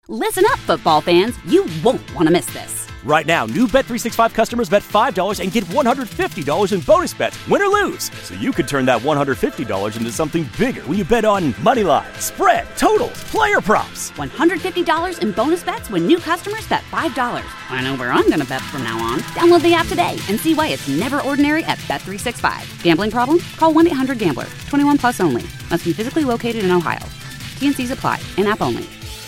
Listen up, football fans. You won't want to miss this. Right now, new Bet365 customers bet $5 and get $150 in bonus bets, win or lose. So you could turn that $150 into something bigger when you bet on money line, spread, totals, player props. $150 in bonus bets when new customers bet $5. I know where I'm going to bet from now on. Download the app today and see why it's never ordinary at Bet365. Gambling problem? Call 1-800-GAMBLER. 21 plus only. Must be physically located in Ohio. T&Cs apply. In-app only.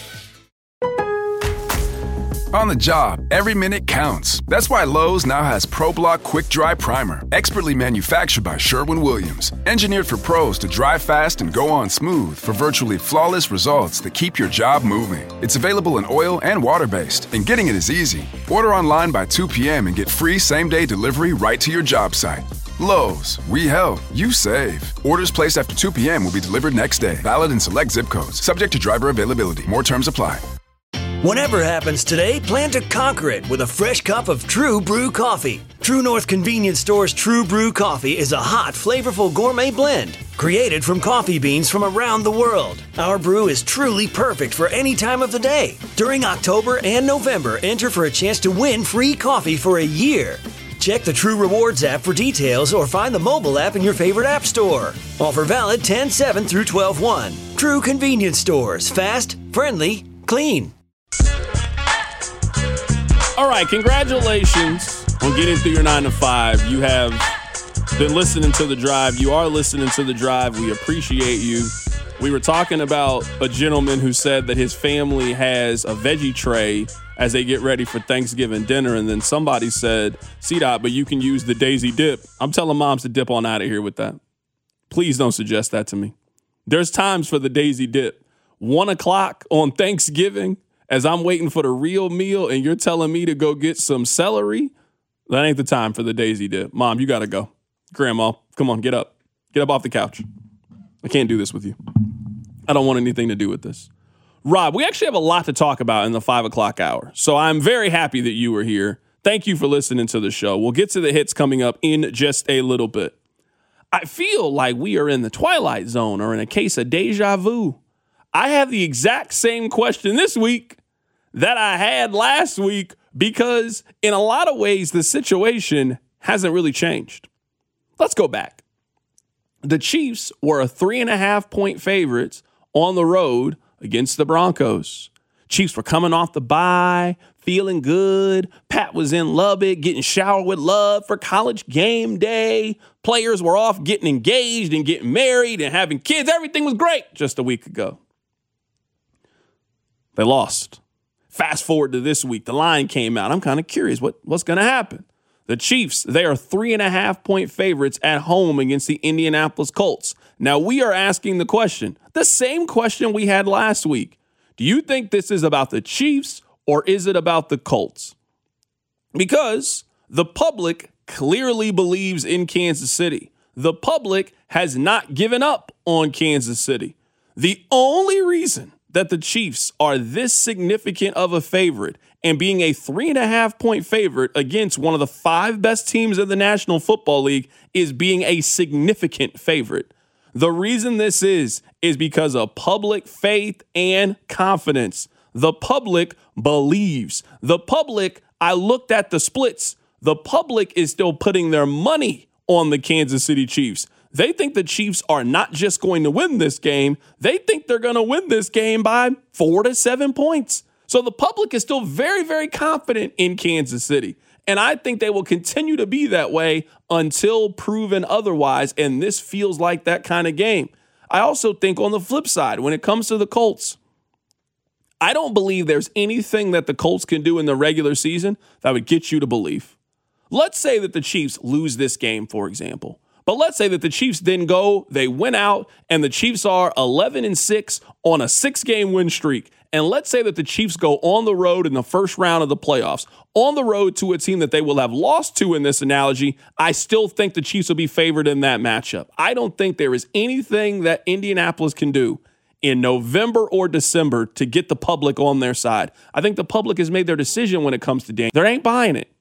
On the job, every minute counts. That's why Lowe's now has ProBlock Quick Dry Primer, expertly manufactured by Sherwin-Williams. Engineered for pros to dry fast and go on smooth for virtually flawless results that keep your job moving. It's available in oil and water-based, and getting it is easy. Order online by 2 p.m. and get free same-day delivery right to your job site. Lowe's, we help, you save. Orders placed after 2 p.m. will be delivered next day. Valid in select zip codes. Subject to driver availability. More terms apply. Whatever happens today, plan to conquer it with a fresh cup of True Brew coffee. True North Convenience Store's True Brew coffee is a hot, flavorful gourmet blend created from coffee beans from around the world. Our brew is truly perfect for any time of the day. During October and November, enter for a chance to win free coffee for a year. Check the True Rewards app for details or find the mobile app in your favorite app store. Offer valid 10/7 through 12/1. True Convenience Stores. Fast, friendly, clean. All right, congratulations on getting through your 9 to 5. You have been listening to The Drive. You are listening to The Drive. We appreciate you. We were talking about a gentleman who said that his family has a veggie tray as they get ready for Thanksgiving dinner, and then somebody said, C-Dot, but you can use the Daisy Dip. I'm telling moms to dip on out of here with that. Please don't suggest that to me. There's times for the Daisy Dip. 1 o'clock on Thanksgiving, as I'm waiting for the real meal and you're telling me to go get some celery, that ain't the time for the Daisy Dip. Mom, you got to go. Grandma, come on, get up. Get up off the couch. I can't do this with you. I don't want anything to do with this. Rob, we actually have a lot to talk about in the 5 o'clock hour, so I'm very happy that you were here. Thank you for listening to the show. We'll get to the hits coming up in just a little bit. I feel like we are in the Twilight Zone or in a case of deja vu. I have the exact same question this week that I had last week because in a lot of ways, the situation hasn't really changed. Let's go back. The Chiefs were a 3.5-point favorites on the road against the Broncos. Chiefs were coming off the bye, feeling good. Pat was in Lubbock, getting showered with love for college game day. Players were off getting engaged and getting married and having kids. Everything was great just a week ago. They lost. Fast forward to this week. The line came out. I'm kind of curious what's going to happen. The Chiefs, they are 3.5-point favorites at home against the Indianapolis Colts. Now, we are asking the question, the same question we had last week. Do you think this is about the Chiefs or is it about the Colts? Because the public clearly believes in Kansas City. The public has not given up on Kansas City. The only reason that the Chiefs are this significant of a favorite and being a 3.5-point favorite against one of the 5 best teams in the National Football League is being a significant favorite. The reason this is because of public faith and confidence. The public believes. The public, I looked at the splits. The public is still putting their money on the Kansas City Chiefs. They think the Chiefs are not just going to win this game. They think they're going to win this game by 4 to 7 points. So the public is still very, very confident in Kansas City. And I think they will continue to be that way until proven otherwise. And this feels like that kind of game. I also think on the flip side, when it comes to the Colts, I don't believe there's anything that the Colts can do in the regular season that would get you to believe. Let's say that the Chiefs lose this game, for example. But let's say that the Chiefs then go, they win out, and the Chiefs are 11-6 on a 6-game win streak. And let's say that the Chiefs go on the road in the first round of the playoffs, on the road to a team that they will have lost to in this analogy. I still think the Chiefs will be favored in that matchup. I don't think there is anything that Indianapolis can do in November or December to get the public on their side. I think the public has made their decision when it comes to Daniel. They ain't buying it.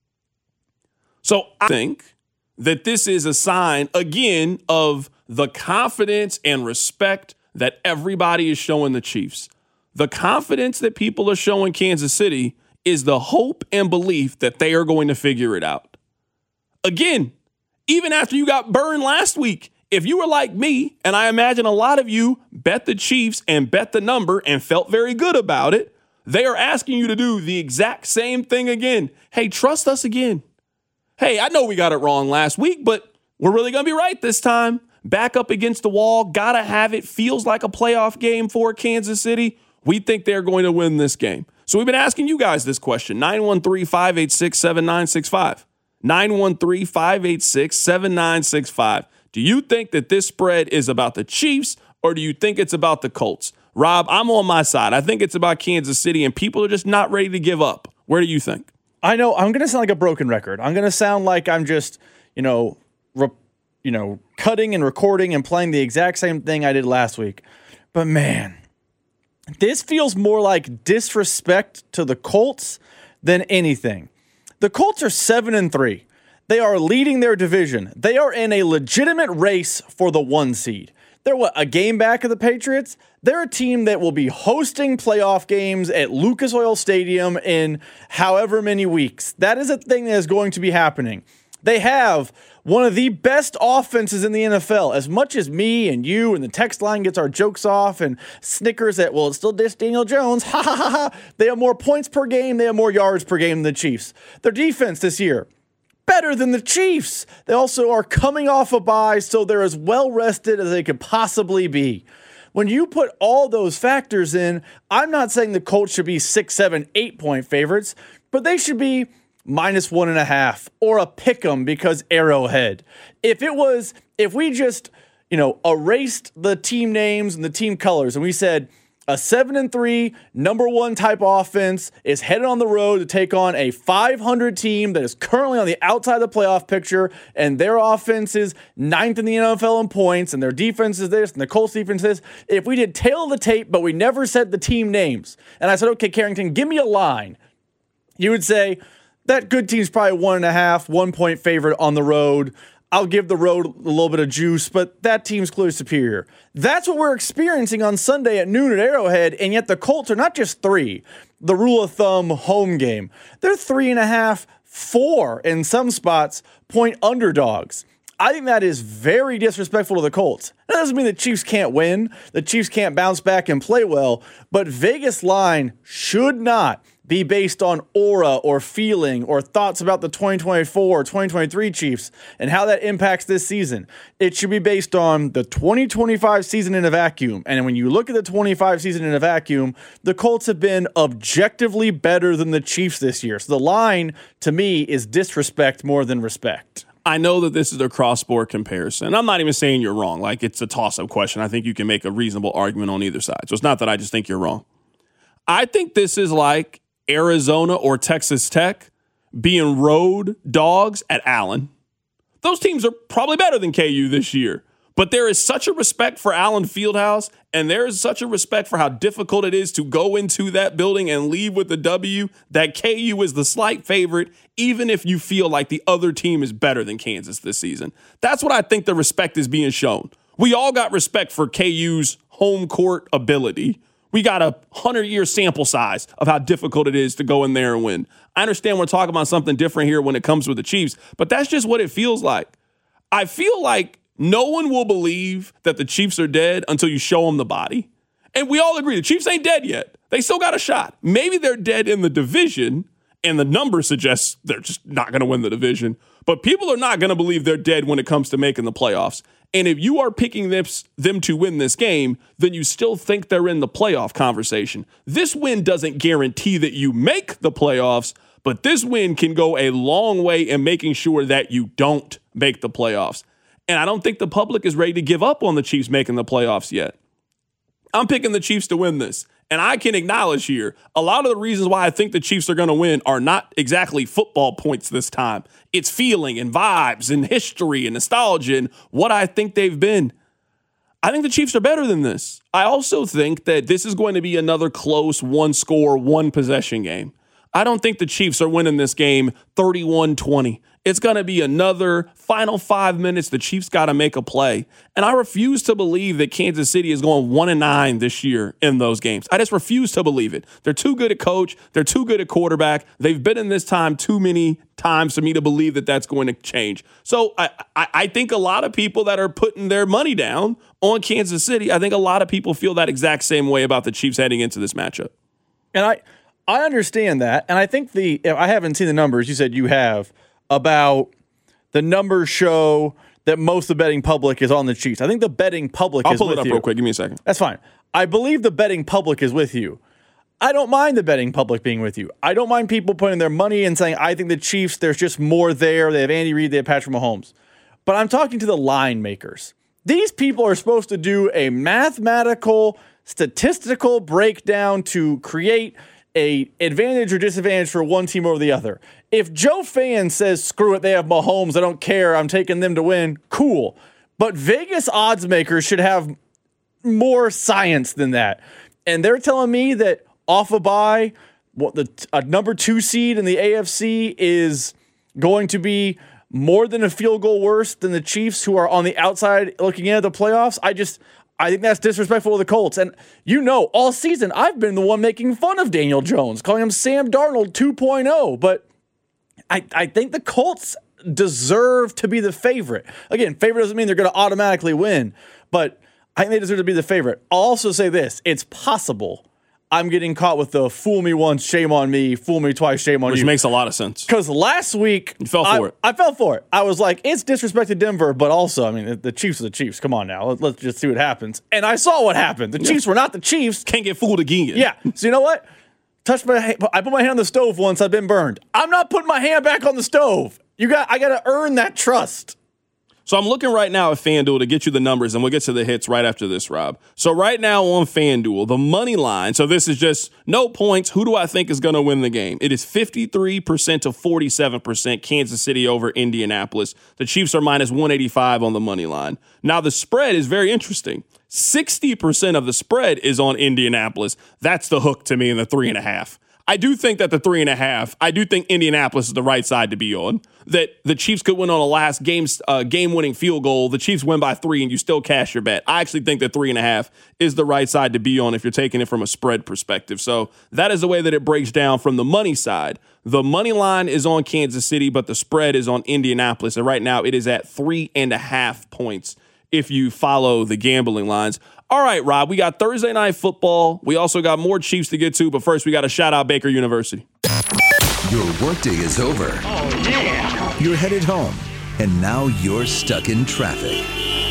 So I think that this is a sign, again, of the confidence and respect that everybody is showing the Chiefs. The confidence that people are showing Kansas City is the hope and belief that they are going to figure it out. Again, even after you got burned last week, if you were like me, and I imagine a lot of you bet the Chiefs and bet the number and felt very good about it, they are asking you to do the exact same thing again. Hey, trust us again. Hey, I know we got it wrong last week, but we're really going to be right this time. Back up against the wall, gotta have it. Feels like a playoff game for Kansas City. We think they're going to win this game. So we've been asking you guys this question, 913-586-7965. 913-586-7965. Do you think that this spread is about the Chiefs or do you think it's about the Colts? Rob, I'm on my side. I think it's about Kansas City and people are just not ready to give up. Where do you think? I know I'm going to sound like a broken record. I'm going to sound like I'm just, cutting and recording and playing the exact same thing I did last week. But man, this feels more like disrespect to the Colts than anything. The Colts are 7-3. They are leading their division. They are in a legitimate race for the 1 seed. They're a game back of the Patriots? They're a team that will be hosting playoff games at Lucas Oil Stadium in however many weeks. That is a thing that is going to be happening. They have one of the best offenses in the NFL. As much as me and you and the text line gets our jokes off and snickers at, well, it's still Daniel Jones. Ha ha ha ha. They have more points per game. They have more yards per game than the Chiefs. Their defense this year, better than the Chiefs. They also are coming off a bye, so they're as well rested as they could possibly be. When you put all those factors in, I'm not saying the Colts should be 6, 7, 8-point favorites, but they should be -1.5 or a pick 'em because Arrowhead. If we just, erased the team names and the team colors and we said a 7-3 number 1 type offense is headed on the road to take on a 500 team that is currently on the outside of the playoff picture, and their offense is 9th in the NFL in points, and their defense is this, and the Colts defense is this. If we did tail of the tape, but we never said the team names, and I said, okay, Carrington, give me a line, you would say that good team's probably 1.5, 1-point favorite on the road. I'll give the road a little bit of juice, but that team's clearly superior. That's what we're experiencing on Sunday at noon at Arrowhead, and yet the Colts are not just 3, the rule of thumb home game. They're 3.5, 4 in some spots, point underdogs. I think that is very disrespectful to the Colts. That doesn't mean the Chiefs can't win, the Chiefs can't bounce back and play well, but Vegas line should not be based on aura or feeling or thoughts about the 2024 or 2023 Chiefs and how that impacts this season. It should be based on the 2025 season in a vacuum. And when you look at the 25 season in a vacuum, the Colts have been objectively better than the Chiefs this year. So the line, to me, is disrespect more than respect. I know that this is a cross-sport comparison. I'm not even saying you're wrong. Like, it's a toss-up question. I think you can make a reasonable argument on either side. So it's not that I just think you're wrong. I think this is like Arizona or Texas Tech being road dogs at Allen. Those teams are probably better than KU this year, but there is such a respect for Allen Fieldhouse, and there is such a respect for how difficult it is to go into that building and leave with the W, that KU is the slight favorite, even if you feel like the other team is better than Kansas this season. That's what I think the respect is being shown. We all got respect for KU's home court ability. We got a 100-year sample size of how difficult it is to go in there and win. I understand we're talking about something different here when it comes with the Chiefs, but that's just what it feels like. I feel like no one will believe that the Chiefs are dead until you show them the body. And we all agree the Chiefs ain't dead yet. They still got a shot. Maybe they're dead in the division, and the number suggests they're just not going to win the division. But people are not going to believe they're dead when it comes to making the playoffs. And if you are picking them to win this game, then you still think they're in the playoff conversation. This win doesn't guarantee that you make the playoffs, but this win can go a long way in making sure that you don't make the playoffs. And I don't think the public is ready to give up on the Chiefs making the playoffs yet. I'm picking the Chiefs to win this. And I can acknowledge here, a lot of the reasons why I think the Chiefs are going to win are not exactly football points this time. It's feeling and vibes and history and nostalgia and what I think they've been. I think the Chiefs are better than this. I also think that this is going to be another close one-score, one-possession game. I don't think the Chiefs are winning this game 31-20. It's going to be another final 5 minutes. The Chiefs got to make a play. And I refuse to believe that Kansas City is going 1-9 this year in those games. I just refuse to believe it. They're too good at coach. They're too good at quarterback. They've been in this time too many times for me to believe that that's going to change. So I think a lot of people that are putting their money down on Kansas City, I think a lot of people feel that exact same way about the Chiefs heading into this matchup. And I understand that. And I think I haven't seen the numbers. You said you have. About the numbers show that most of the betting public is on the Chiefs. I think the betting public is with you. I'll pull it up real quick. Give me a second. That's fine. I believe the betting public is with you. I don't mind the betting public being with you. I don't mind people putting their money and saying, I think the Chiefs, there's just more there. They have Andy Reid, they have Patrick Mahomes. But I'm talking to the line makers. These people are supposed to do a mathematical, statistical breakdown to create a advantage or disadvantage for one team over the other. If Joe Fan says, screw it, they have Mahomes, I don't care, I'm taking them to win, cool. But Vegas odds makers should have more science than that. And they're telling me that off a bye, a number 2 seed in the AFC is going to be more than a field goal worse than the Chiefs, who are on the outside looking in at the playoffs. I think that's disrespectful to the Colts. And all season, I've been the one making fun of Daniel Jones, calling him Sam Darnold 2.0. But I think the Colts deserve to be the favorite. Again, favorite doesn't mean they're going to automatically win, but I think they deserve to be the favorite. I'll also say this. It's possible I'm getting caught with the fool me once, shame on me, fool me twice, shame on you. Which makes a lot of sense. Because last week, you fell for it. I fell for it. I was like, it's disrespect to Denver, but also, I mean, the Chiefs are the Chiefs. Come on now. Let's just see what happens. And I saw what happened. The Chiefs were not the Chiefs. Can't get fooled again. Yeah. So you know what? I put my hand on the stove once. I've been burned. I'm not putting my hand back on the stove. I got to earn that trust. So I'm looking right now at FanDuel to get you the numbers, and we'll get to the hits right after this, Rob. So right now on FanDuel, the money line, so this is just no points. Who do I think is going to win the game? It is 53% to 47% Kansas City over Indianapolis. The Chiefs are minus 185 on the money line. Now the spread is very interesting. 60% of the spread is on Indianapolis. That's the hook to me in the 3.5. I do think that the 3.5, I do think Indianapolis is the right side to be on. That the Chiefs could win on a last game-winning field goal. The Chiefs win by 3 and you still cash your bet. I actually think that 3.5 is the right side to be on if you're taking it from a spread perspective. So that is the way that it breaks down from the money side. The money line is on Kansas City, but the spread is on Indianapolis. And right now it is at 3.5 points if you follow the gambling lines. All right, Rob, we got Thursday Night Football. We also got more Chiefs to get to, but first we got to shout out Baker University. Your workday is over. Oh, yeah. You're headed home, and now you're stuck in traffic.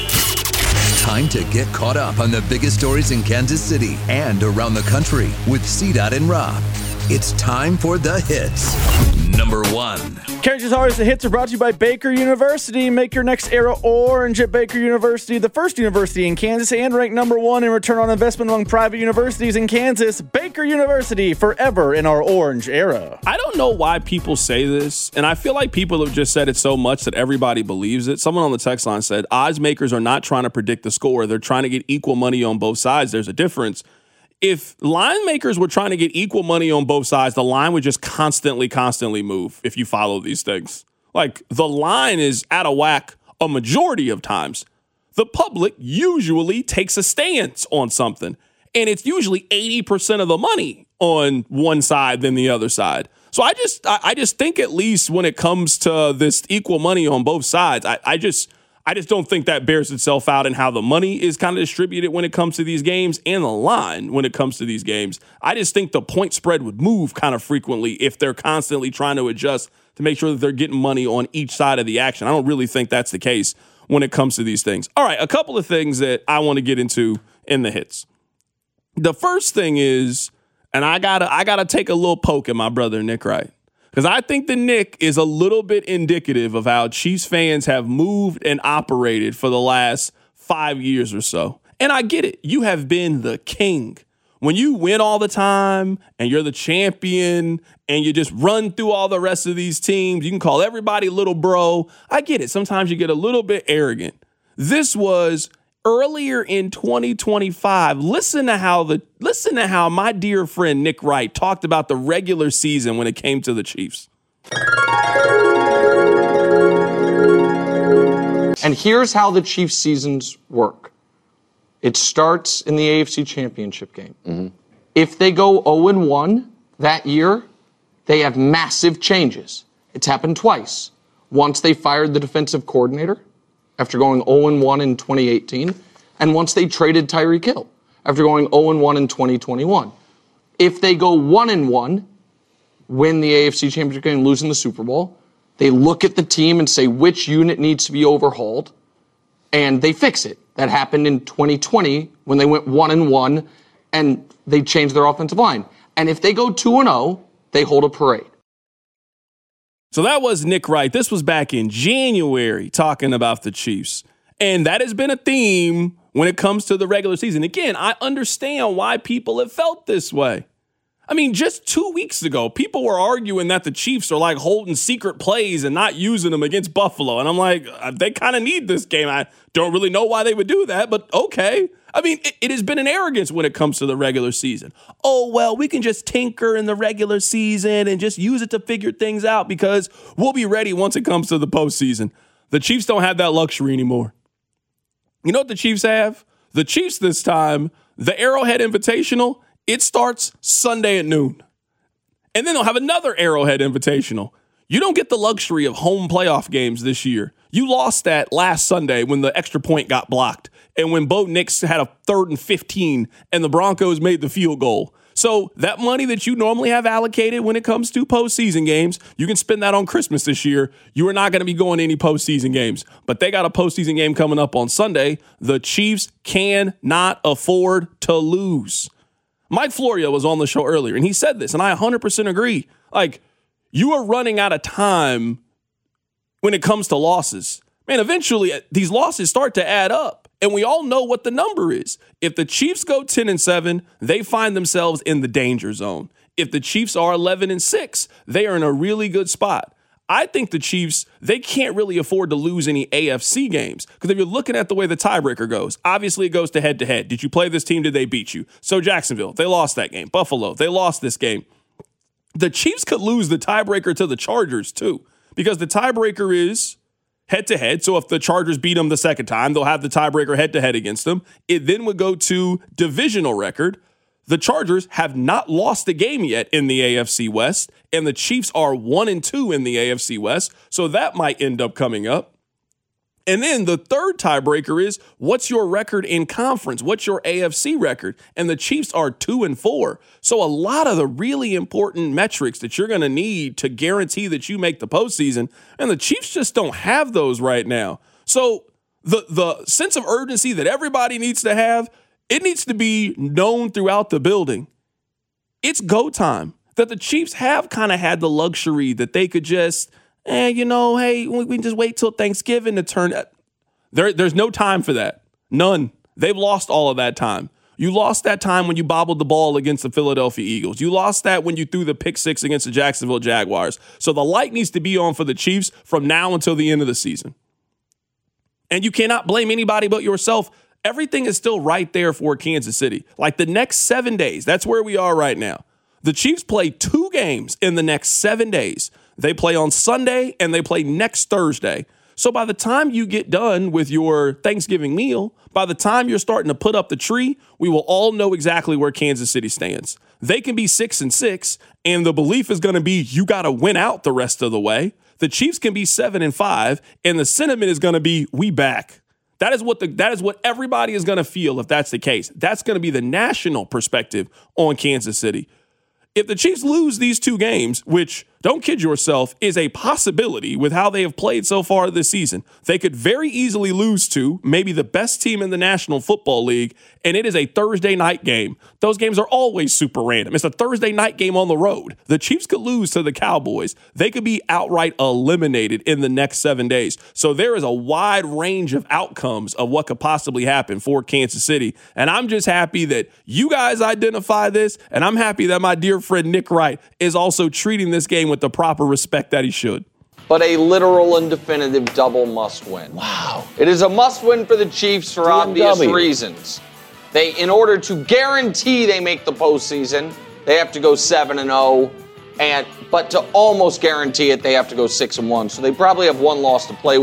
Time to get caught up on the biggest stories in Kansas City and around the country with CDOT and Rob. It's time for the hits. Number 1. Carriage's Always the Hits are brought to you by Baker University. Make your next era orange at Baker University, the first university in Kansas and ranked number 1 in return on investment among private universities in Kansas. Baker University, forever in our orange era. I don't know why people say this, and I feel like people have just said it so much that everybody believes it. Someone on the text line said, odds makers are not trying to predict the score. They're trying to get equal money on both sides. There's a difference. If line makers were trying to get equal money on both sides, the line would just constantly move if you follow these things. Like, the line is out of whack a majority of times. The public usually takes a stance on something, and it's usually 80% of the money on one side than the other side. So I just think, at least when it comes to this equal money on both sides, I just don't think that bears itself out in how the money is kind of distributed when it comes to these games and the line when it comes to these games. I just think the point spread would move kind of frequently if they're constantly trying to adjust to make sure that they're getting money on each side of the action. I don't really think that's the case when it comes to these things. All right, a couple of things that I want to get into in the hits. The first thing is, and I gotta take a little poke at my brother Nick Wright. Because I think the Nick is a little bit indicative of how Chiefs fans have moved and operated for the last 5 years or so. And I get it. You have been the king. When you win all the time and you're the champion and you just run through all the rest of these teams, you can call everybody little bro. I get it. Sometimes you get a little bit arrogant. This was earlier in 2025. Listen to how my dear friend Nick Wright talked about the regular season when it came to the Chiefs. And here's how the Chiefs' seasons work. It starts in the AFC Championship game. Mm-hmm. If they go 0-1 that year, they have massive changes. It's happened twice. Once they fired the defensive coordinator after going 0-1 in 2018, and once they traded Tyreek Hill after going 0-1 in 2021. If they go 1-1, win the AFC Championship game, losing the Super Bowl, they look at the team and say which unit needs to be overhauled, and they fix it. That happened in 2020 when they went 1-1 and they changed their offensive line. And if they go 2-0, they hold a parade. So that was Nick Wright. This was back in January talking about the Chiefs. And that has been a theme when it comes to the regular season. Again, I understand why people have felt this way. I mean, just 2 weeks ago, people were arguing that the Chiefs are like holding secret plays and not using them against Buffalo. And I'm like, they kind of need this game. I don't really know why they would do that, but okay. I mean, it has been an arrogance when it comes to the regular season. Oh, well, we can just tinker in the regular season and just use it to figure things out because we'll be ready once it comes to the postseason. The Chiefs don't have that luxury anymore. You know what the Chiefs have? The Chiefs this time, the Arrowhead Invitational, it starts Sunday at noon. And then they'll have another Arrowhead Invitational. You don't get the luxury of home playoff games this year. You lost that last Sunday when the extra point got blocked and when Bo Nix had a 3rd and 15 and the Broncos made the field goal. So that money that you normally have allocated when it comes to postseason games, you can spend that on Christmas this year. You are not going to be going to any postseason games. But they got a postseason game coming up on Sunday. The Chiefs cannot afford to lose. Mike Florio was on the show earlier, and he said this, and I 100% agree. Like, you are running out of time when it comes to losses. Man, eventually, these losses start to add up, and we all know what the number is. If the Chiefs go 10-7, they find themselves in the danger zone. If the Chiefs are 11-6, they are in a really good spot. I think the Chiefs, they can't really afford to lose any AFC games because if you're looking at the way the tiebreaker goes, obviously it goes to head-to-head. Did you play this team? Did they beat you? So Jacksonville, they lost that game. Buffalo, they lost this game. The Chiefs could lose the tiebreaker to the Chargers too because the tiebreaker is head-to-head. So if the Chargers beat them the second time, they'll have the tiebreaker head-to-head against them. It then would go to divisional record. The Chargers have not lost a game yet in the AFC West, and the Chiefs are 1-2 in the AFC West, so that might end up coming up. And then the third tiebreaker is, what's your record in conference? What's your AFC record? And the Chiefs are 2-4. So a lot of the really important metrics that you're going to need to guarantee that you make the postseason, and the Chiefs just don't have those right now. So the sense of urgency that everybody needs to have, it needs to be known throughout the building. It's go time. That the Chiefs have kind of had the luxury that they could just, hey, we can just wait till Thanksgiving to turn. There's no time for that. None. They've lost all of that time. You lost that time when you bobbled the ball against the Philadelphia Eagles. You lost that when you threw the pick six against the Jacksonville Jaguars. So the light needs to be on for the Chiefs from now until the end of the season. And you cannot blame anybody but yourself. Everything is still right there for Kansas City. Like the next 7 days, that's where we are right now. The Chiefs play 2 games in the next 7 days. They play on Sunday and they play next Thursday. So by the time you get done with your Thanksgiving meal, by the time you're starting to put up the tree, we will all know exactly where Kansas City stands. They can be 6-6, and the belief is going to be you got to win out the rest of the way. The Chiefs can be 7-5, and the sentiment is going to be we back. That is what everybody is going to feel if that's the case. That's going to be the national perspective on Kansas City. If the Chiefs lose these 2 games, which, don't kid yourself, is a possibility with how they have played so far this season, they could very easily lose to maybe the best team in the National Football League, and it is a Thursday night game. Those games are always super random. It's a Thursday night game on the road. The Chiefs could lose to the Cowboys. They could be outright eliminated in the next 7 days. So there is a wide range of outcomes of what could possibly happen for Kansas City. And I'm just happy that you guys identify this, and I'm happy that my dear friend Nick Wright is also treating this game with the proper respect that he should. But a literal and definitive double must win. Wow. It is a must win for the Chiefs for obvious reasons. In order to guarantee they make the postseason, they have to go 7-0, but to almost guarantee it, they have to go 6-1. So they probably have one loss to play with.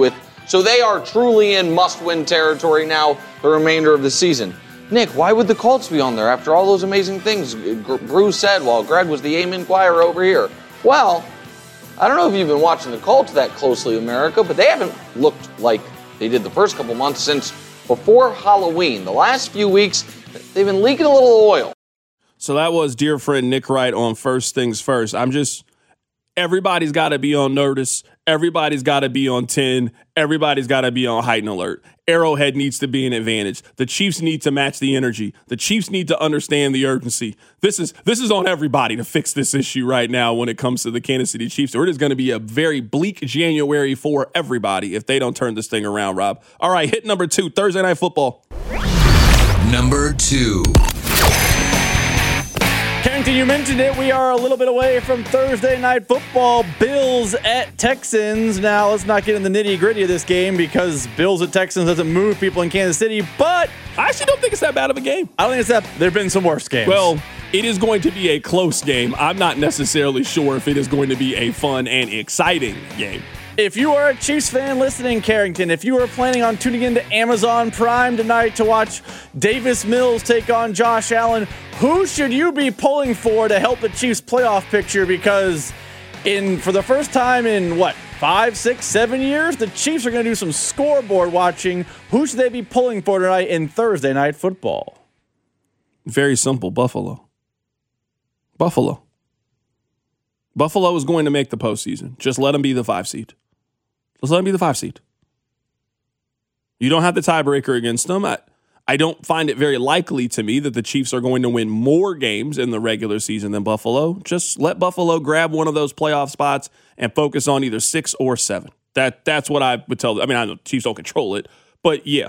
So they are truly in must-win territory now the remainder of the season. Nick, why would the Colts be on there after all those amazing things Bruce said while Greg was the Amen Choir over here? Well, I don't know if you've been watching the Colts that closely, America, but they haven't looked like they did the first couple months since before Halloween. The last few weeks, they've been leaking a little oil. So that was dear friend Nick Wright on First Things First. Everybody's got to be on notice. Everybody's got to be on 10. Everybody's got to be on heightened alert. Arrowhead needs to be an advantage. The Chiefs need to match the energy. The Chiefs need to understand the urgency. This is on everybody to fix this issue right now when it comes to the Kansas City Chiefs. Or it is going to be a very bleak January for everybody if they don't turn this thing around, Rob. All right, hit number 2, Thursday Night Football. Number 2. Carrington, you mentioned it. We are a little bit away from Thursday Night Football. Bills at Texans. Now, let's not get in the nitty-gritty of this game because Bills at Texans doesn't move people in Kansas City, but I actually don't think it's that bad of a game. I don't think it's that. There have been some worse games. Well, it is going to be a close game. I'm not necessarily sure if it is going to be a fun and exciting game. If you are a Chiefs fan listening, Carrington, if you are planning on tuning into Amazon Prime tonight to watch Davis Mills take on Josh Allen, who should you be pulling for to help the Chiefs playoff picture? Because for the first time in 5, 6, 7 years, the Chiefs are going to do some scoreboard watching. Who should they be pulling for tonight in Thursday Night Football? Very simple. Buffalo is going to make the postseason. Just let them be the 5 seed. Just let them be the 5 seed. You don't have the tiebreaker against them. I don't find it very likely to me that the Chiefs are going to win more games in the regular season than Buffalo. Just let Buffalo grab one of those playoff spots and focus on either 6 or 7. That's what I would tell them. I mean, I know the Chiefs don't control it, but yeah.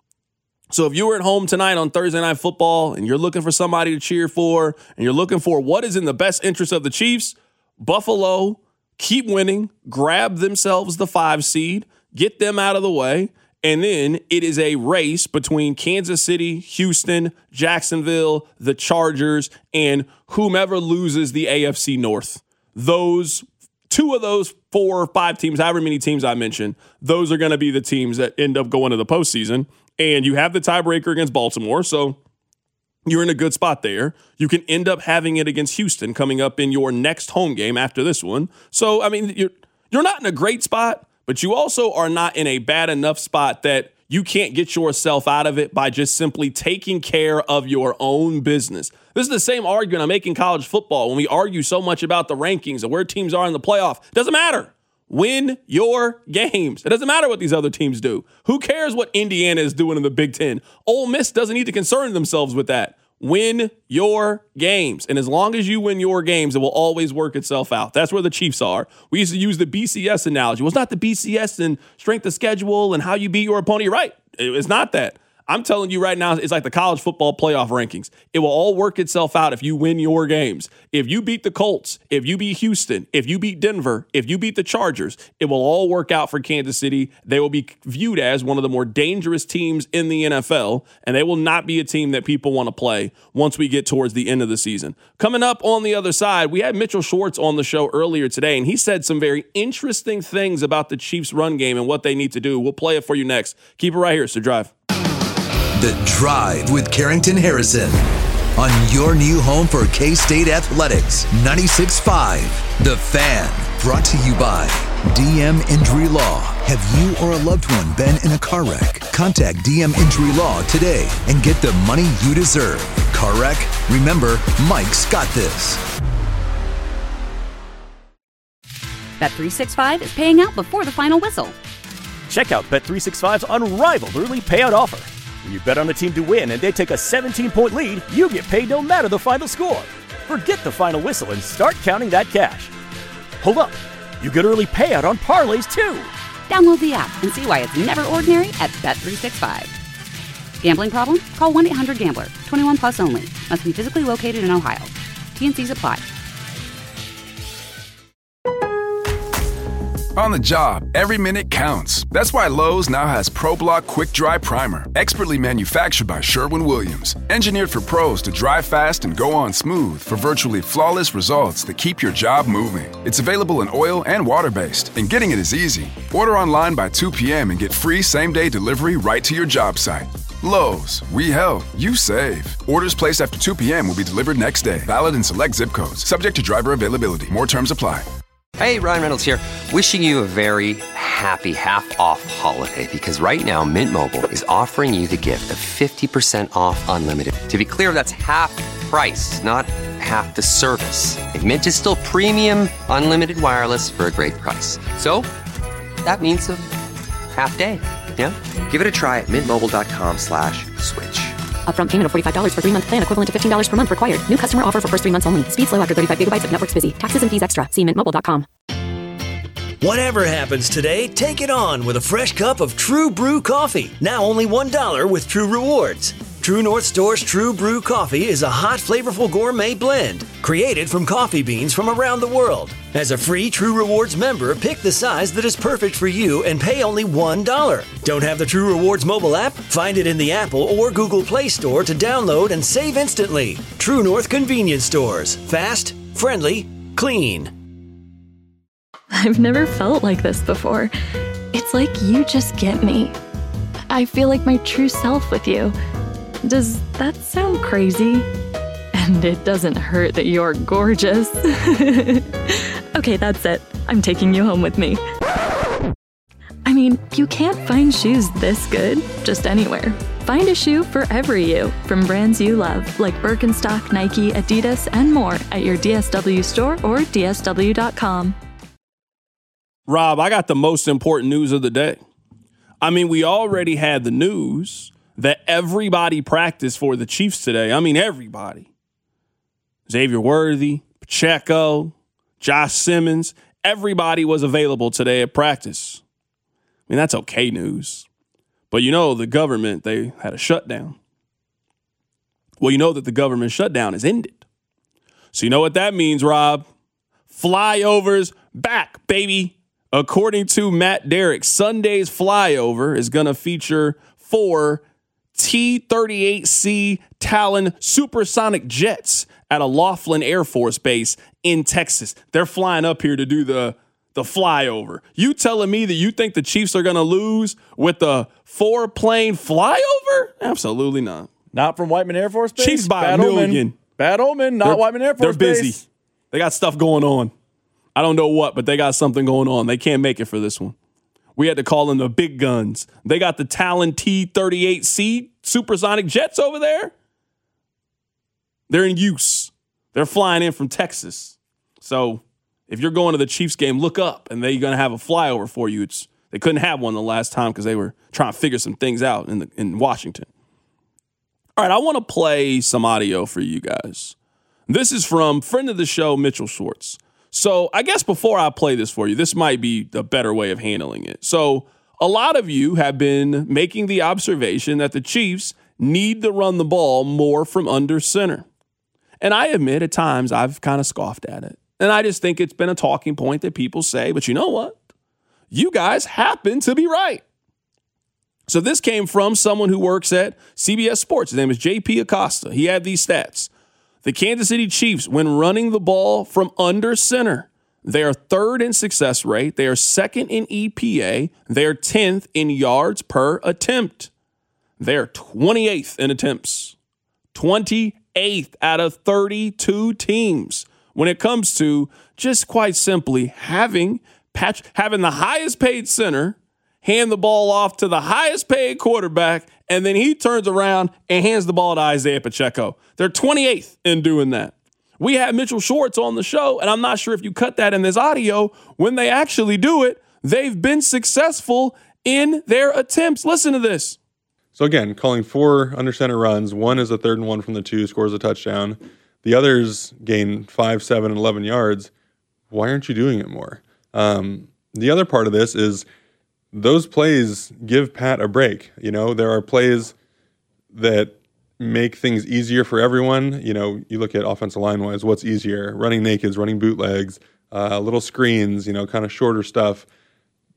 So if you were at home tonight on Thursday Night Football and you're looking for somebody to cheer for and you're looking for what is in the best interest of the Chiefs, Buffalo, keep winning, grab themselves the 5 seed, get them out of the way, and then it is a race between Kansas City, Houston, Jacksonville, the Chargers, and whomever loses the AFC North. Those 2 of those 4 or 5 teams, however many teams I mentioned, those are going to be the teams that end up going to the postseason. And you have the tiebreaker against Baltimore, so you're in a good spot there. You can end up having it against Houston coming up in your next home game after this one. So, I mean, you're not in a great spot, but you also are not in a bad enough spot that you can't get yourself out of it by just simply taking care of your own business. This is the same argument I make in college football when we argue so much about the rankings and where teams are in the playoff. It doesn't matter. Win your games. It doesn't matter what these other teams do. Who cares what Indiana is doing in the Big Ten? Ole Miss doesn't need to concern themselves with that. Win your games. And as long as you win your games, it will always work itself out. That's where the Chiefs are. We used to use the BCS analogy. Well, it's not the BCS and strength of schedule and how you beat your opponent. You're right. It's not that. I'm telling you right now, it's like the college football playoff rankings. It will all work itself out if you win your games. If you beat the Colts, if you beat Houston, if you beat Denver, if you beat the Chargers, it will all work out for Kansas City. They will be viewed as one of the more dangerous teams in the NFL, and they will not be a team that people want to play once we get towards the end of the season. Coming up on the other side, we had Mitchell Schwartz on the show earlier today, and he said some very interesting things about the Chiefs' run game and what they need to do. We'll play it for you next. Keep it right here. It's The Drive. The Drive with Carrington Harrison on your new home for K-State Athletics, 96.5. The Fan, brought to you by DM Injury Law. Have you or a loved one been in a car wreck? Contact DM Injury Law today and get the money you deserve. Car wreck? Remember, Mike's got this. Bet365 is paying out before the final whistle. Check out Bet365's unrivaled early payout offer. When you bet on a team to win and they take a 17-point lead, you get paid no matter the final score. Forget the final whistle and start counting that cash. Hold up. You get early payout on parlays, too. Download the app and see why it's never ordinary at Bet365. Gambling problem? Call 1-800-GAMBLER. 21 plus only. Must be physically located in Ohio. T&Cs apply. On the job, every minute counts. That's why Lowe's now has ProBlock Quick Dry Primer, expertly manufactured by Sherwin-Williams. Engineered for pros to dry fast and go on smooth for virtually flawless results that keep your job moving. It's available in oil and water-based, and getting it is easy. Order online by 2 p.m. and get free same-day delivery right to your job site. Lowe's, we help, you save. Orders placed after 2 p.m. will be delivered next day. Valid in select zip codes. Subject to driver availability. More terms apply. Hey, Ryan Reynolds here. Wishing you a very happy half-off holiday because right now Mint Mobile is offering you the gift of 50% off unlimited. To be clear, that's half price, not half the service. And Mint is still premium unlimited wireless for a great price. So that means a half day. Yeah? Give it a try at mintmobile.com/switch. Upfront payment of $45 for 3-month plan equivalent to $15 per month required. New customer offer for first 3 months only. Speed slow after 35 gigabytes if network's busy. Taxes and fees extra. See mintmobile.com. Whatever happens today, take it on with a fresh cup of True Brew coffee. Now only $1 with True Rewards. True North Store's True Brew coffee is a hot, flavorful gourmet blend created from coffee beans from around the world. As a free True Rewards member, pick the size that is perfect for you and pay only $1. Don't have the True Rewards mobile app? Find it in the Apple or Google Play Store to download and save instantly. True North Convenience Stores. Fast, friendly, clean. I've never felt like this before. It's like you just get me. I feel like my true self with you. Does that sound crazy? And it doesn't hurt that you're gorgeous. Okay, that's it. I'm taking you home with me. I mean, you can't find shoes this good just anywhere. Find a shoe for every you from brands you love, like Birkenstock, Nike, Adidas, and more at your DSW store or DSW.com. Rob, I got the most important news of the day. I mean, we already had the news that everybody practiced for the Chiefs today. I mean, everybody. Xavier Worthy, Pacheco, Josh Simmons, everybody was available today at practice. I mean, that's okay news. But you know, the government, they had a shutdown. Well, you know that the government shutdown is ended. So you know what that means, Rob? Flyovers back, baby. According to Matt Derrick, Sunday's flyover is going to feature 4 T-38C Talon supersonic jets at a Laughlin Air Force Base in Texas. They're flying up here to do the flyover. You telling me that you think the Chiefs are going to lose with the 4-plane flyover? Absolutely not. Not from Whiteman Air Force Base? Chiefs by Bad $1 million. Omen. Bad omen, not Whiteman Air Force Base. They're busy. They got stuff going on. I don't know what, but they got something going on. They can't make it for this one. We had to call in the big guns. They got the Talon T-38C supersonic jets over there. They're in use. They're flying in from Texas. So if you're going to the Chiefs game, look up, and they're going to have a flyover for you. They couldn't have one the last time because they were trying to figure some things out in Washington. All right, I want to play some audio for you guys. This is from friend of the show, Mitchell Schwartz. So I guess before I play this for you, this might be the better way of handling it. So a lot of you have been making the observation that the Chiefs need to run the ball more from under center. And I admit at times I've kind of scoffed at it. And I just think it's been a talking point that people say, but you know what? You guys happen to be right. So this came from someone who works at CBS Sports. His name is JP Acosta. He had these stats. The Kansas City Chiefs, when running the ball from under center, they are 3rd in success rate. They are 2nd in EPA. They are 10th in yards per attempt. They are 28th in attempts. 28th out of 32 teams when it comes to just quite simply having the highest paid center hand the ball off to the highest paid quarterback, and then he turns around and hands the ball to Isaiah Pacheco. They're 28th in doing that. We had Mitchell Schwartz on the show, and I'm not sure if you cut that in this audio. When they actually do it, they've been successful in their attempts. Listen to this. So again, calling 4 under center runs. One is a 3rd and 1 from the 2, scores a touchdown. The others gain 5, 7, and 11 yards. Why aren't you doing it more? The other part of this is those plays give Pat a break. You know, there are plays that make things easier for everyone. You know, you look at offensive line-wise, what's easier? Running nakeds, running bootlegs, little screens, you know, kind of shorter stuff.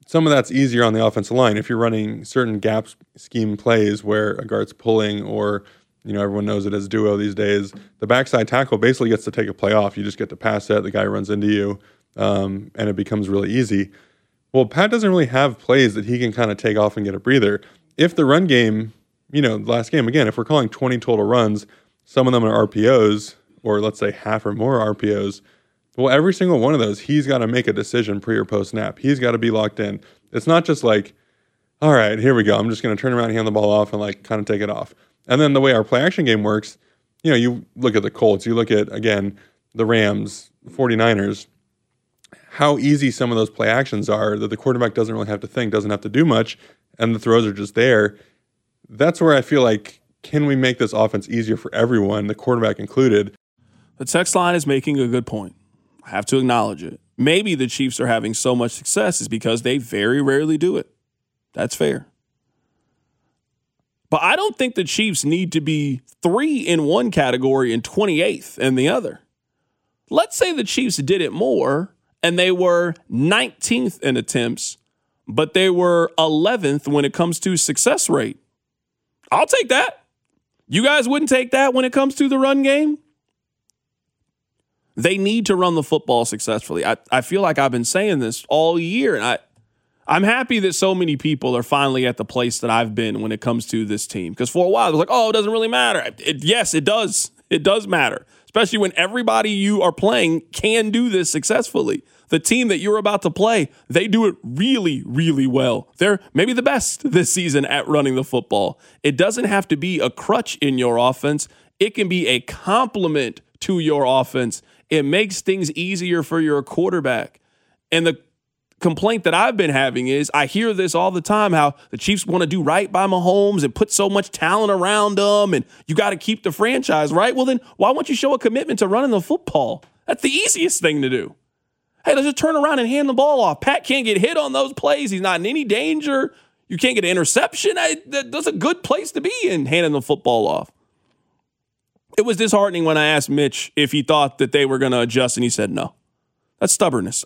some of that's easier on the offensive line. If you're running certain gap scheme plays where a guard's pulling, or, everyone knows it as duo these days, the backside tackle basically gets to take a play off. You just get to pass it, the guy runs into you, and it becomes really easy. Well, Pat doesn't really have plays that he can kind of take off and get a breather. If the run game, last game, again, if we're calling 20 total runs, some of them are RPOs, or let's say half or more RPOs, well, every single one of those, he's got to make a decision pre or post snap. He's got to be locked in. It's not just like, all right, here we go. I'm just going to turn around and hand the ball off and kind of take it off. And then the way our play action game works, you look at the Colts, you look at, again, the Rams, 49ers, how easy some of those play actions are that the quarterback doesn't really have to think, doesn't have to do much, and the throws are just there. That's where I feel like, can we make this offense easier for everyone, the quarterback included? The text line is making a good point. I have to acknowledge it. Maybe the Chiefs are having so much success is because they very rarely do it. That's fair. But I don't think the Chiefs need to be 3 in one category and 28th in the other. Let's say the Chiefs did it more and they were 19th in attempts, but they were 11th when it comes to success rate. I'll take that. You guys wouldn't take that when it comes to the run game? They need to run the football successfully. I feel like I've been saying this all year, and I'm happy that so many people are finally at the place that I've been when it comes to this team. Because for a while, it was like, oh, it doesn't really matter. Yes, it does. It does matter, especially when everybody you are playing can do this successfully. The team that you're about to play, they do it really, really well. They're maybe the best this season at running the football. It doesn't have to be a crutch in your offense. It can be a complement to your offense. It makes things easier for your quarterback. And the complaint that I've been having is I hear this all the time, how the Chiefs want to do right by Mahomes and put so much talent around them, and you got to keep the franchise right. Well, then why won't you show a commitment to running the football? That's the easiest thing to do. Hey, let's just turn around and hand the ball off. Pat can't get hit on those plays. He's not in any danger. You can't get an interception. That's a good place to be in, handing the football off. It was disheartening when I asked Mitch if he thought that they were going to adjust, and he said no. That's stubbornness.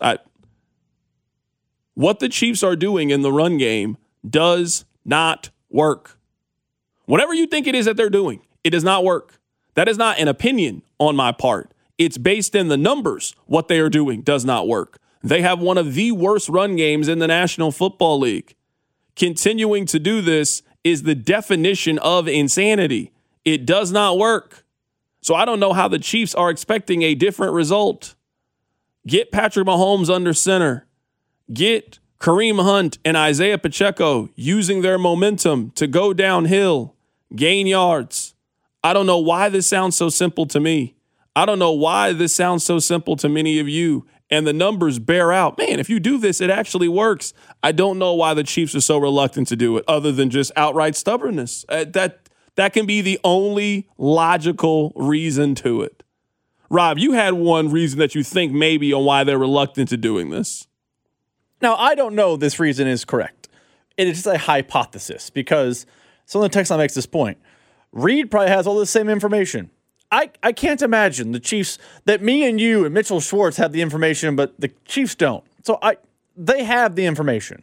What the Chiefs are doing in the run game does not work. Whatever you think it is that they're doing, it does not work. That is not an opinion on my part. It's based in the numbers. What they are doing does not work. They have one of the worst run games in the National Football League. Continuing to do this is the definition of insanity. It does not work. So I don't know how the Chiefs are expecting a different result. Get Patrick Mahomes under center. Get Kareem Hunt and Isaiah Pacheco using their momentum to go downhill, gain yards. I don't know why this sounds so simple to me. I don't know why this sounds so simple to many of you. And the numbers bear out. Man, if you do this, it actually works. I don't know why the Chiefs are so reluctant to do it other than just outright stubbornness. That can be the only logical reason to it. Rob, you had one reason that you think maybe on why they're reluctant to doing this. Now, I don't know this reason is correct. It is just a hypothesis because some of the text line makes this point. Reed probably has all the same information. I can't imagine the Chiefs, that me and you and Mitchell Schwartz have the information, but the Chiefs don't. So they have the information.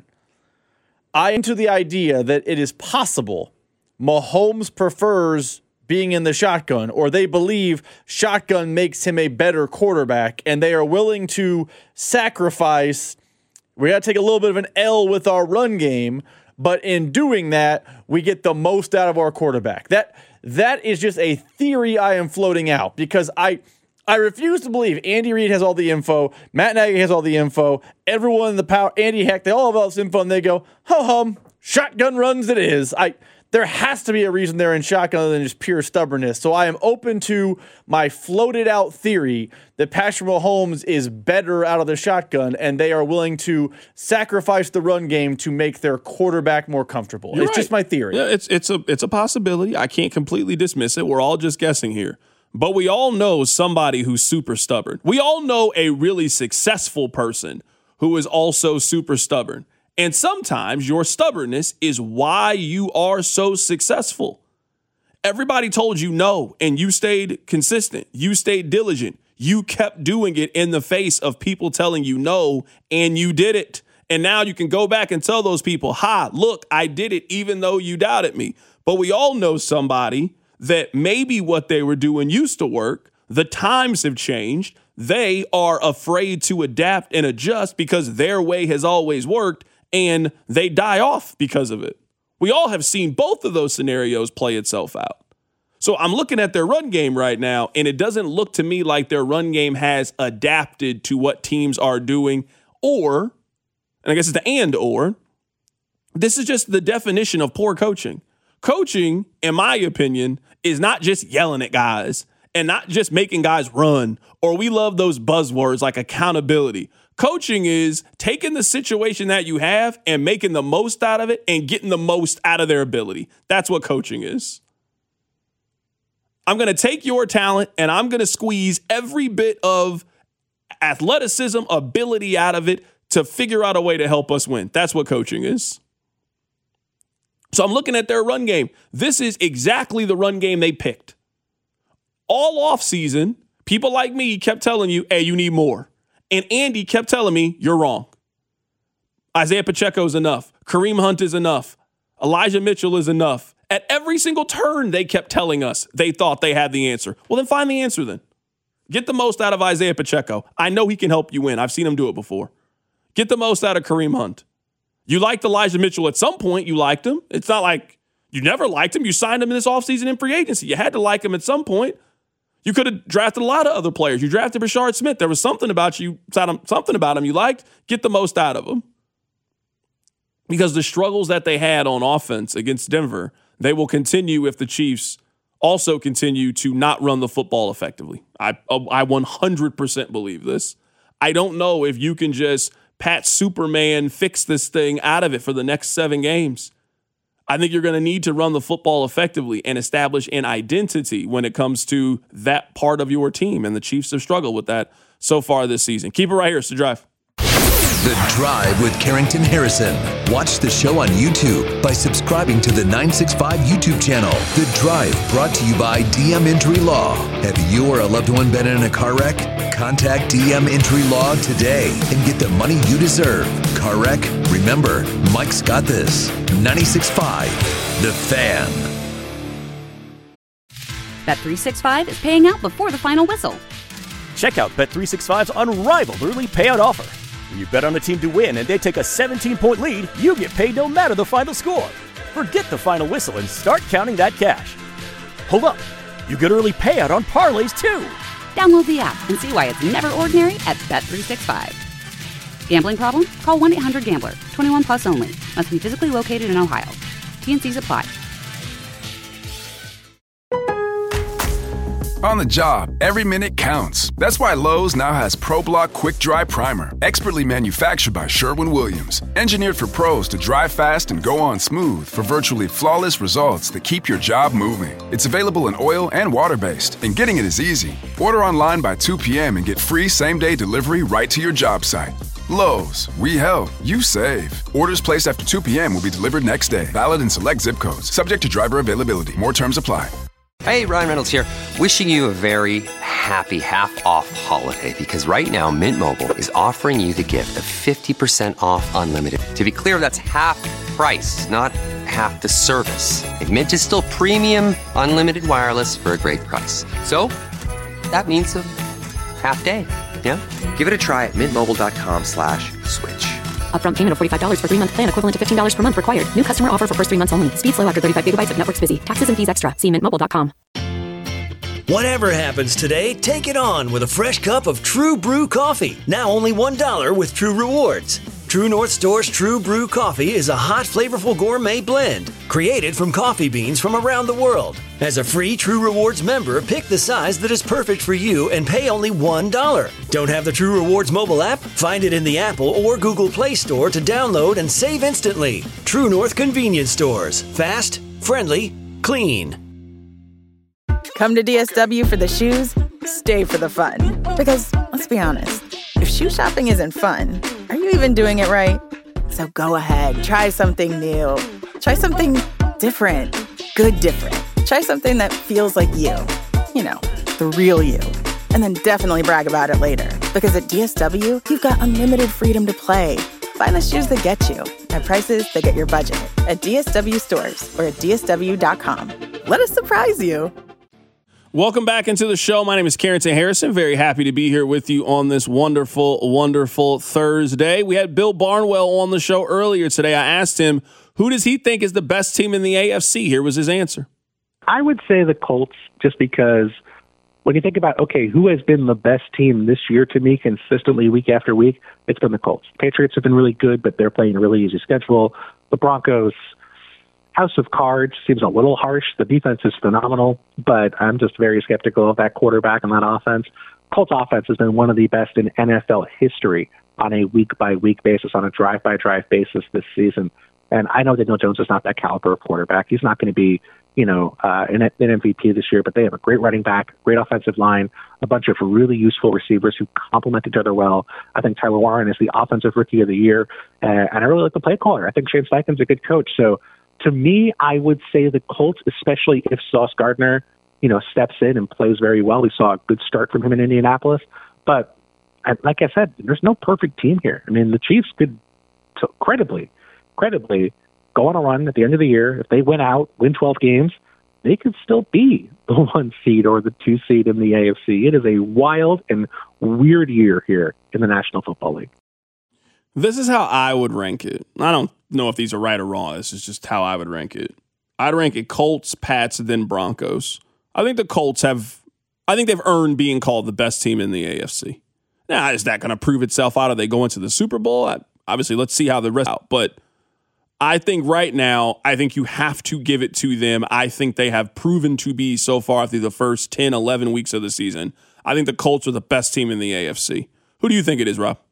I am into the idea that it is possible Mahomes prefers being in the shotgun, or they believe shotgun makes him a better quarterback, and they are willing to sacrifice. We got to take a little bit of an L with our run game, but in doing that, we get the most out of our quarterback. That is just a theory I am floating out because I refuse to believe Andy Reid has all the info, Matt Nagy has all the info, everyone in the power, Andy Heck, they all have all this info, and they go, ho-hum, shotgun runs it is. There has to be a reason they're in shotgun other than just pure stubbornness. So I am open to my floated out theory that Patrick Mahomes is better out of the shotgun, and they are willing to sacrifice the run game to make their quarterback more comfortable. It's right. Just my theory. Yeah, it's a possibility. I can't completely dismiss it. We're all just guessing here. But we all know somebody who's super stubborn. We all know a really successful person who is also super stubborn. And sometimes your stubbornness is why you are so successful. Everybody told you no, and you stayed consistent. You stayed diligent. You kept doing it in the face of people telling you no, and you did it. And now you can go back and tell those people, look, I did it even though you doubted me. But we all know somebody that maybe what they were doing used to work. The times have changed. They are afraid to adapt and adjust because their way has always worked, and they die off because of it. We all have seen both of those scenarios play itself out. So I'm looking at their run game right now, and it doesn't look to me like their run game has adapted to what teams are doing, and I guess it's the or, this is just the definition of poor coaching. Coaching, in my opinion, is not just yelling at guys and not just making guys run, or we love those buzzwords like accountability. Coaching is taking the situation that you have and making the most out of it and getting the most out of their ability. That's what coaching is. I'm going to take your talent and I'm going to squeeze every bit of athleticism, ability out of it to figure out a way to help us win. That's what coaching is. So I'm looking at their run game. This is exactly the run game they picked. All offseason, people like me kept telling you, hey, you need more. And Andy kept telling me, you're wrong. Isaiah Pacheco is enough. Kareem Hunt is enough. Elijah Mitchell is enough. At every single turn, they kept telling us they thought they had the answer. Well, then find the answer then. Get the most out of Isaiah Pacheco. I know he can help you win. I've seen him do it before. Get the most out of Kareem Hunt. You liked Elijah Mitchell at some point. You liked him. It's not like you never liked him. You signed him in this offseason in free agency. You had to like him at some point. You could have drafted a lot of other players. You drafted Rashard Smith. There was something about you, something about him you liked. Get the most out of him. Because the struggles that they had on offense against Denver, they will continue if the Chiefs also continue to not run the football effectively. I 100% believe this. I don't know if you can just Pat Superman fix this thing out of it for the next 7 games. I think you're going to need to run the football effectively and establish an identity when it comes to that part of your team. And the Chiefs have struggled with that so far this season. Keep it right here. It's The Drive. The Drive with Carrington Harrison. Watch the show on YouTube by subscribing to the 965 YouTube channel. The Drive, brought to you by DM Injury Law. Have you or a loved one been in a car wreck? Contact DM Injury Law today and get the money you deserve. Car wreck? Remember, Mike's got this. 96.5, The Fan. Bet365 is paying out before the final whistle. Check out Bet365's unrivaled early payout offer. When you bet on a team to win and they take a 17-point lead, you get paid no matter the final score. Forget the final whistle and start counting that cash. Hold up. You get early payout on parlays, too. Download the app and see why it's never ordinary at Bet365. Gambling problem? Call 1-800-GAMBLER. 21 plus only. Must be physically located in Ohio. T&Cs apply. On the job, every minute counts. That's why Lowe's now has ProBlock Quick Dry Primer, expertly manufactured by Sherwin-Williams. Engineered for pros to dry fast and go on smooth for virtually flawless results that keep your job moving. It's available in oil and water-based, and getting it is easy. Order online by 2 p.m. and get free same-day delivery right to your job site. Lowe's, we help, you save. Orders placed after 2 p.m. will be delivered next day. Valid in select zip codes. Subject to driver availability. More terms apply. Hey, Ryan Reynolds here. Wishing you a very happy half-off holiday, because right now Mint Mobile is offering you the gift of 50% off unlimited. To be clear, that's half price, not half the service. And Mint is still premium unlimited wireless for a great price. So that means a half day. Yeah? Give it a try at mintmobile.com/switch. Upfront payment of $45 for 3-month plan, equivalent to $15 per month required. New customer offer for first 3 months only. Speed slow after 35 gigabytes if network's busy. Taxes and fees extra. See mintmobile.com. Whatever happens today, take it on with a fresh cup of True Brew coffee. Now only $1 with True Rewards. True North Store's True Brew coffee is a hot, flavorful gourmet blend created from coffee beans from around the world. As a free True Rewards member, pick the size that is perfect for you and pay only $1. Don't have the True Rewards mobile app? Find it in the Apple or Google Play Store to download and save instantly. True North Convenience Stores. Fast, friendly, clean. Come to DSW for the shoes, stay for the fun. Because, let's be honest, if shoe shopping isn't fun, are you even doing it right? So go ahead, try something new. Try something different. Good different. Try something that feels like you. You know, the real you. And then definitely brag about it later. Because at DSW, you've got unlimited freedom to play. Find the shoes that get you at prices that get your budget at DSW stores or at DSW.com. Let us surprise you. Welcome back into the show. My name is Carrington Harrison. Very happy to be here with you on this wonderful, wonderful Thursday. We had Bill Barnwell on the show earlier today. I asked him, who does he think is the best team in the AFC? Here was his answer. I would say the Colts, just because when you think about, okay, who has been the best team this year to me consistently week after week, it's been the Colts. Patriots have been really good, but they're playing a really easy schedule. The Broncos, house of cards, seems a little harsh. The defense is phenomenal, but I'm just very skeptical of that quarterback and that offense. Colts offense has been one of the best in NFL history on a week-by-week basis, on a drive-by-drive basis this season. And I know Daniel Jones is not that caliber of quarterback. He's not going to be, an MVP this year, but they have a great running back, great offensive line, a bunch of really useful receivers who complement each other well. I think Tyler Warren is the offensive rookie of the year, and I really like the play caller. I think Shane Steichen's a good coach. So to me, I would say the Colts, especially if Sauce Gardner, steps in and plays very well. We saw a good start from him in Indianapolis. But like I said, there's no perfect team here. I mean, the Chiefs could credibly go on a run at the end of the year. If they win 12 games, they could still be the 1 seed or the 2 seed in the AFC. It is a wild and weird year here in the National Football League. This is how I would rank it. I don't know if these are right or wrong. This is just how I would rank it. I'd rank it Colts, Pats, then Broncos. I think the Colts they've earned being called the best team in the AFC. Now, is that going to prove itself out? Are they going to the Super Bowl? Obviously, let's see how the rest out. But I think right now, you have to give it to them. I think they have proven to be so far through the first 10, 11 weeks of the season. I think the Colts are the best team in the AFC. Who do you think it is, Rob?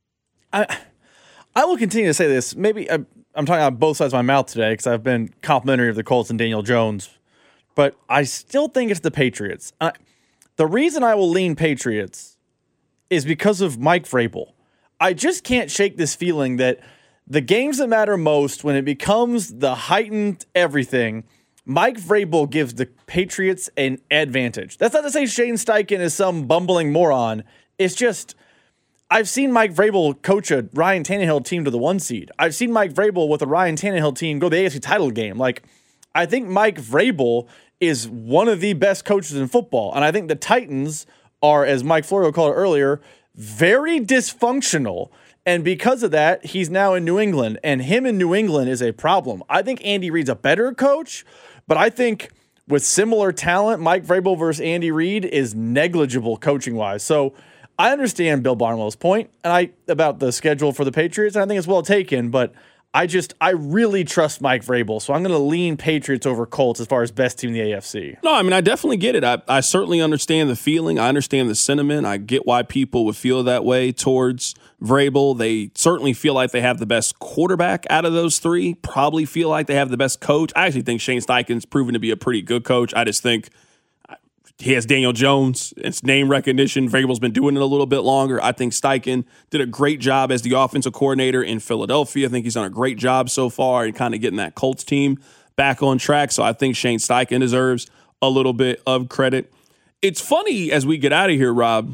I will continue to say this. Maybe I'm talking out both sides of my mouth today because I've been complimentary of the Colts and Daniel Jones, but I still think it's the Patriots. The reason I will lean Patriots is because of Mike Vrabel. I just can't shake this feeling that the games that matter most, when it becomes the heightened everything, Mike Vrabel gives the Patriots an advantage. That's not to say Shane Steichen is some bumbling moron. It's just, I've seen Mike Vrabel coach a Ryan Tannehill team to the 1 seed. I've seen Mike Vrabel with a Ryan Tannehill team go to the AFC title game. I think Mike Vrabel is one of the best coaches in football. And I think the Titans are, as Mike Florio called it earlier, very dysfunctional. And because of that, he's now in New England. And him in New England is a problem. I think Andy Reid's a better coach, but I think with similar talent, Mike Vrabel versus Andy Reid is negligible coaching-wise. So I understand Bill Barnwell's point about the schedule for the Patriots, and I think it's well taken, but I really trust Mike Vrabel, so I'm going to lean Patriots over Colts as far as best team in the AFC. No, I mean, I definitely get it. I certainly understand the feeling. I understand the sentiment. I get why people would feel that way towards Vrabel. They certainly feel like they have the best quarterback out of those three, probably feel like they have the best coach. I actually think Shane Steichen's proven to be a pretty good coach. I just think he has Daniel Jones. It's name recognition. Vrabel's been doing it a little bit longer. I think Steichen did a great job as the offensive coordinator in Philadelphia. I think he's done a great job so far in kind of getting that Colts team back on track. So I think Shane Steichen deserves a little bit of credit. It's funny as we get out of here, Rob.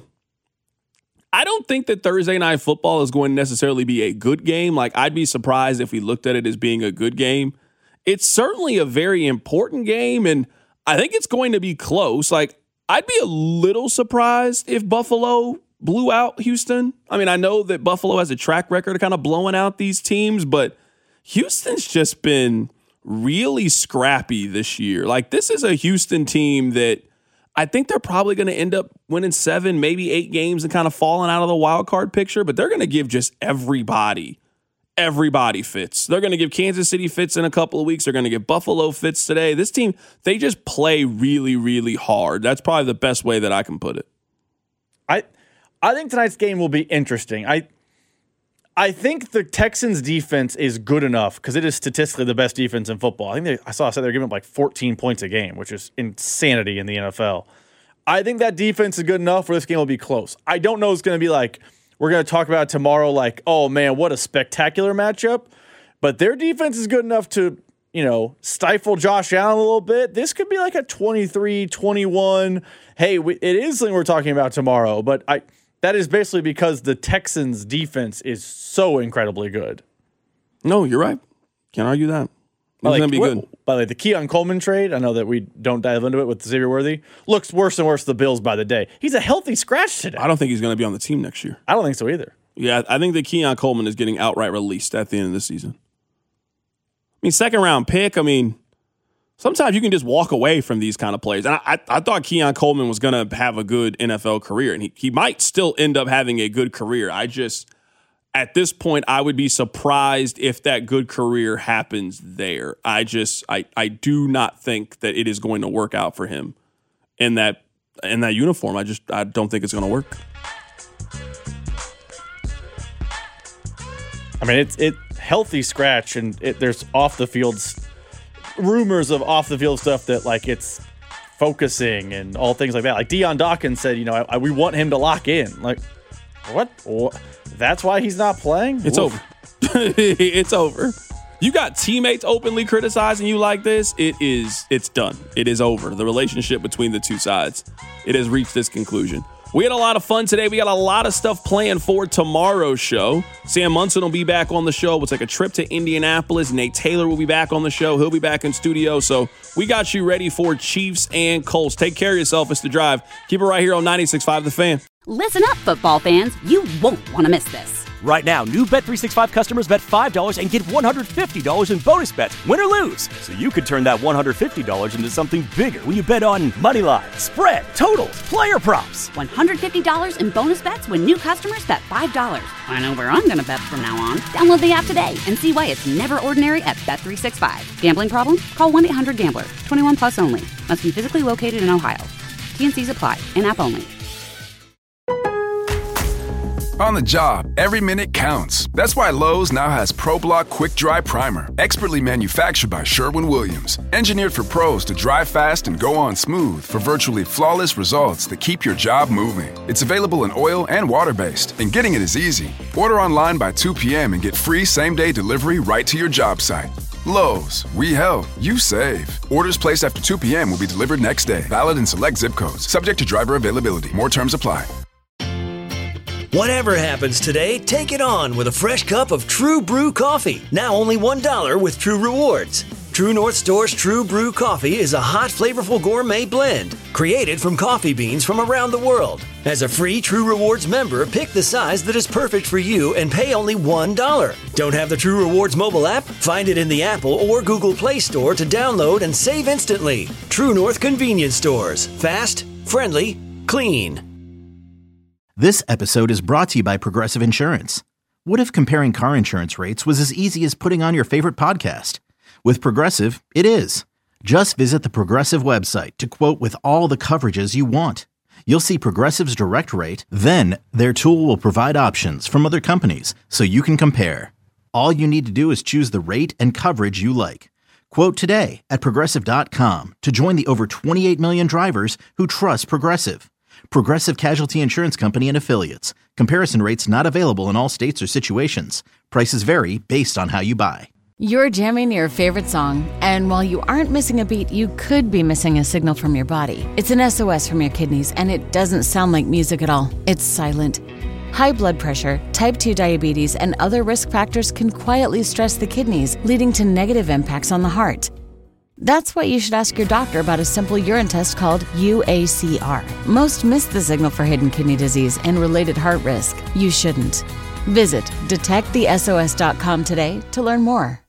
I don't think that Thursday Night Football is going to necessarily be a good game. I'd be surprised if we looked at it as being a good game. It's certainly a very important game, and I think it's going to be close. I'd be a little surprised if Buffalo blew out Houston. I mean, I know that Buffalo has a track record of kind of blowing out these teams, but Houston's just been really scrappy this year. This is a Houston team that I think they're probably going to end up winning 7, maybe 8 games and kind of falling out of the wild card picture, but they're going to give just everybody fits. They're going to give Kansas City fits in a couple of weeks. They're going to give Buffalo fits today. This team, they just play really, really hard. That's probably the best way that I can put it. I think tonight's game will be interesting. I think the Texans' defense is good enough because it is statistically the best defense in football. I saw they're giving up 14 points a game, which is insanity in the NFL. I think that defense is good enough where this game will be close. I don't know it's going to be we're going to talk about tomorrow oh, man, what a spectacular matchup. But their defense is good enough to, stifle Josh Allen a little bit. This could be a 23-21. Hey, it is something we're talking about tomorrow. But that is basically because the Texans' defense is so incredibly good. No, you're right. Can't argue that. It's going to be good. By the way, the Keon Coleman trade, I know that we don't dive into it with Xavier Worthy, looks worse and worse for the Bills by the day. He's a healthy scratch today. I don't think he's going to be on the team next year. I don't think so either. Yeah, I think that Keon Coleman is getting outright released at the end of the season. I mean, second-round pick, sometimes you can just walk away from these kind of players. And I thought Keon Coleman was going to have a good NFL career, and he might still end up having a good career. At this point, I would be surprised if that good career happens there. I do not think that it is going to work out for him in that uniform. I don't think it's going to work. I mean, it's healthy scratch, and there's rumors of off the field stuff that like it's focusing and all things like that. Like Deion Dawkins said, we want him to lock in. Like, what? That's why he's not playing? It's over. It's over. You got teammates openly criticizing you like this. It's done. It is over. The relationship between the two sides, it has reached this conclusion. We had a lot of fun today. We got a lot of stuff planned for tomorrow's show. Sam Munson will be back on the show. We'll take a trip to Indianapolis. Nate Taylor will be back on the show. He'll be back in studio. So we got you ready for Chiefs and Colts. Take care of yourself. It's The Drive. Keep it right here on 96.5 The Fan. Listen up, football fans. You won't want to miss this. Right now, new Bet365 customers bet $5 and get $150 in bonus bets, win or lose. So you could turn that $150 into something bigger when you bet on money line, spread, totals, player props. $150 in bonus bets when new customers bet $5. I know where I'm going to bet from now on. Download the app today and see why it's never ordinary at Bet365. Gambling problem? Call 1-800-GAMBLER. 21 plus only. Must be physically located in Ohio. T&Cs apply. In-app only. On the job, every minute counts. That's why Lowe's now has ProBlock Quick Dry Primer, expertly manufactured by Sherwin-Williams. Engineered for pros to dry fast and go on smooth for virtually flawless results that keep your job moving. It's available in oil and water-based, and getting it is easy. Order online by 2 p.m. and get free same-day delivery right to your job site. Lowe's, we help, you save. Orders placed after 2 p.m. will be delivered next day. Valid in select zip codes. Subject to driver availability. More terms apply. Whatever happens today, take it on with a fresh cup of True Brew coffee. Now only $1 with True Rewards. True North Store's True Brew coffee is a hot, flavorful gourmet blend created from coffee beans from around the world. As a free True Rewards member, pick the size that is perfect for you and pay only $1. Don't have the True Rewards mobile app? Find it in the Apple or Google Play Store to download and save instantly. True North Convenience Stores. Fast, friendly, clean. This episode is brought to you by Progressive Insurance. What if comparing car insurance rates was as easy as putting on your favorite podcast? With Progressive, it is. Just visit the Progressive website to quote with all the coverages you want. You'll see Progressive's direct rate, then their tool will provide options from other companies so you can compare. All you need to do is choose the rate and coverage you like. Quote today at Progressive.com to join the over 28 million drivers who trust Progressive. Progressive Casualty Insurance Company and Affiliates. Comparison rates not available in all states or situations. Prices vary based on how you buy. You're jamming your favorite song, and while you aren't missing a beat, you could be missing a signal from your body. It's an SOS from your kidneys, and it doesn't sound like music at all. It's silent. High blood pressure, type 2 diabetes, and other risk factors can quietly stress the kidneys, leading to negative impacts on the heart. That's why you should ask your doctor about a simple urine test called UACR. Most miss the signal for hidden kidney disease and related heart risk. You shouldn't. Visit detectthesos.com today to learn more.